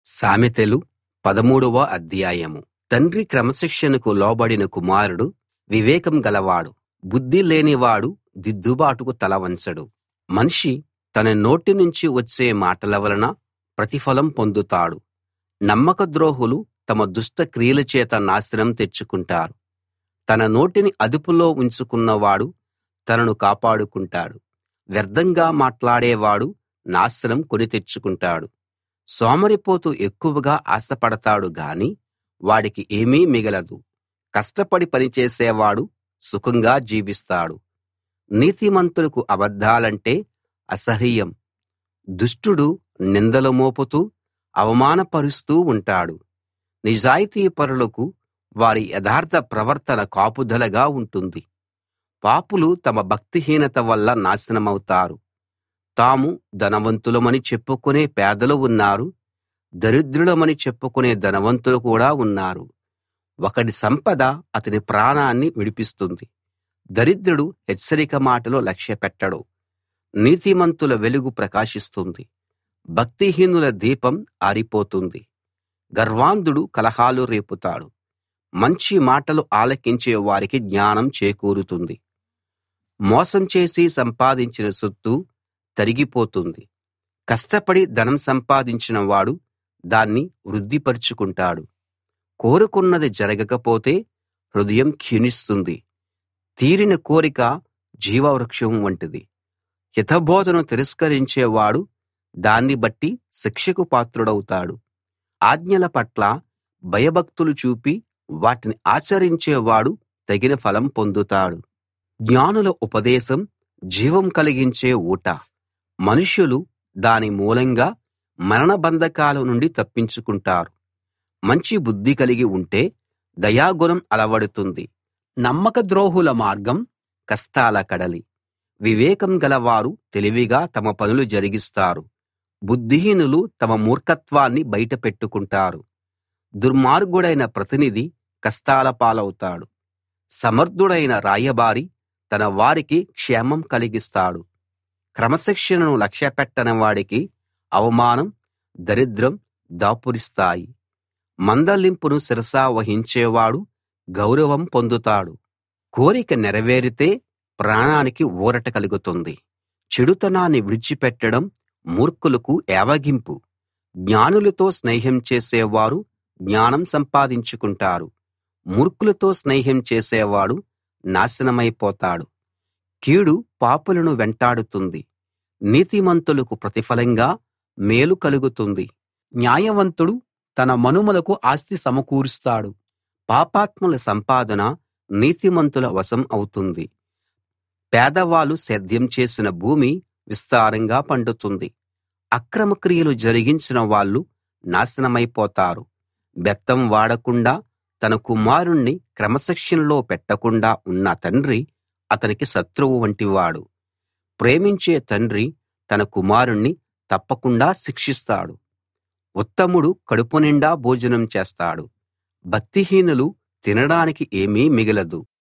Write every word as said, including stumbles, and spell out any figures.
సామెతలు పదమూడవ అధ్యాయం. తండ్రి క్రమశిక్షణకు లోబడిన కుమారుడు వివేకం గలవాడు. బుద్ధి లేనివాడు దిద్దుబాటుకు తల వంచడు. మనిషి తన నోటి నుంచి వచ్చే మాటల వలన ప్రతిఫలం పొందుతాడు. నమ్మకద్రోహులు తమ దుష్ట క్రియల చేత నాశనం తెచ్చుకుంటారు. తన నోటిని అదుపులో ఉంచుకున్నవాడు తనను కాపాడుకుంటాడు. వ్యర్థంగా మాట్లాడేవాడు నాశనం కొని తెచ్చుకుంటాడు. సోమరిపోతు ఎక్కువగా ఆశపడతాడు గాని వాడికి ఏమీ మిగలదు. కష్టపడి పనిచేసేవాడు సుఖంగా జీవిస్తాడు. నీతిమంతులకు అబద్ధాలంటే అసహ్యం. దుష్టుడు నిందలు మోపుతూ అవమానపరుస్తూ ఉంటాడు. నిజాయితీపరులకు వారి యథార్థ ప్రవర్తన కాపుదలగా ఉంటుంది. పాపులు తమ భక్తిహీనత వల్ల నాశనమవుతారు. తాము ధనవంతులమని చెప్పుకునే పేదలు ఉన్నారు. దరిద్రులమని చెప్పుకునే ధనవంతులు కూడా ఉన్నారు. ఒకడి సంపద అతని ప్రాణాన్ని విడిపిస్తుంది. దరిద్రుడు హెచ్చరిక మాటలు లక్ష్యపెట్టడు. నీతిమంతుల వెలుగు ప్రకాశిస్తుంది. భక్తిహీనుల దీపం ఆరిపోతుంది. గర్వాంధుడు కలహాలు రేపుతాడు. మంచి మాటలు ఆలకించే వారికి జ్ఞానం చేకూరుతుంది. మోసం చేసి సంపాదించిన సొత్తు తరిగిపోతుంది. కష్టపడి ధనం సంపాదించిన వాడు దాన్ని వృద్ధిపరుచుకుంటాడు. కోరుకున్నది జరగకపోతే హృదయం క్షీణిస్తుంది. తీరిన కోరిక జీవవృక్షం వంటిది. హితబోధను తిరస్కరించేవాడు దాన్ని బట్టి శిక్షకు పాత్రుడవుతాడు. ఆజ్ఞల పట్ల భయభక్తులు చూపి వాటిని ఆచరించేవాడు తగిన ఫలం పొందుతాడు. జ్ఞానుల ఉపదేశం జీవం కలిగించే ఊట. మనుషులు దాని మూలంగా మరణబంధకాల నుండి తప్పించుకుంటారు. మంచి బుద్ధి కలిగి ఉంటే దయాగుణం అలవడుతుంది. నమ్మకద్రోహుల మార్గం కష్టాల కడలి. వివేకం గలవారు తెలివిగా తమ పనులు జరిగిస్తారు. బుద్ధిహీనులు తమ మూర్ఖత్వాన్ని బయటపెట్టుకుంటారు. దుర్మార్గుడైన ప్రతినిధి కష్టాల పాలవుతాడు. సమర్థుడైన రాయబారి తన వారికి క్షేమం కలిగిస్తాడు. క్రమశిక్షణను లక్ష్యపెట్టని వాడికి అవమానం, దరిద్రం దాపురిస్తాయి. మందలింపును శిరసా వహించేవాడు గౌరవం పొందుతాడు. కోరిక నెరవేరితే ప్రాణానికి ఊరట కలుగుతుంది. చెడుతనాన్ని విడిచిపెట్టడం మూర్ఖులకు ఏవగింపు. జ్ఞానులతో స్నేహం చేసేవారు జ్ఞానం సంపాదించుకుంటారు. మూర్ఖులతో స్నేహం చేసేవాడు నాశనమైపోతాడు. కీడు పాపులను వెంటాడుతుంది. నీతిమంతులకు ప్రతిఫలంగా మేలు కలుగుతుంది. న్యాయవంతుడు తన మనుమలకు ఆస్తి సమకూరుస్తాడు. పాపాత్ముల సంపాదన నీతిమంతుల వశం అవుతుంది. పేదవాళ్ళు సేద్యం చేసిన భూమి విస్తారంగా పండుతుంది. అక్రమ క్రియలు జరిగించిన వాళ్ళు నాశనమైపోతారు. బెత్తం వాడకుండా తన కుమారుణ్ణి క్రమశిక్షణలో పెట్టకుండా ఉన్న తండ్రి అతనికి శత్రువు వంటివాడు. ప్రేమించే తండ్రి తన కుమారుణ్ణి తప్పకుండా శిక్షిస్తాడు. ఉత్తముడు కడుపునిండా భోజనం చేస్తాడు. భక్తిహీనులు తినడానికి ఏమీ మిగలదు.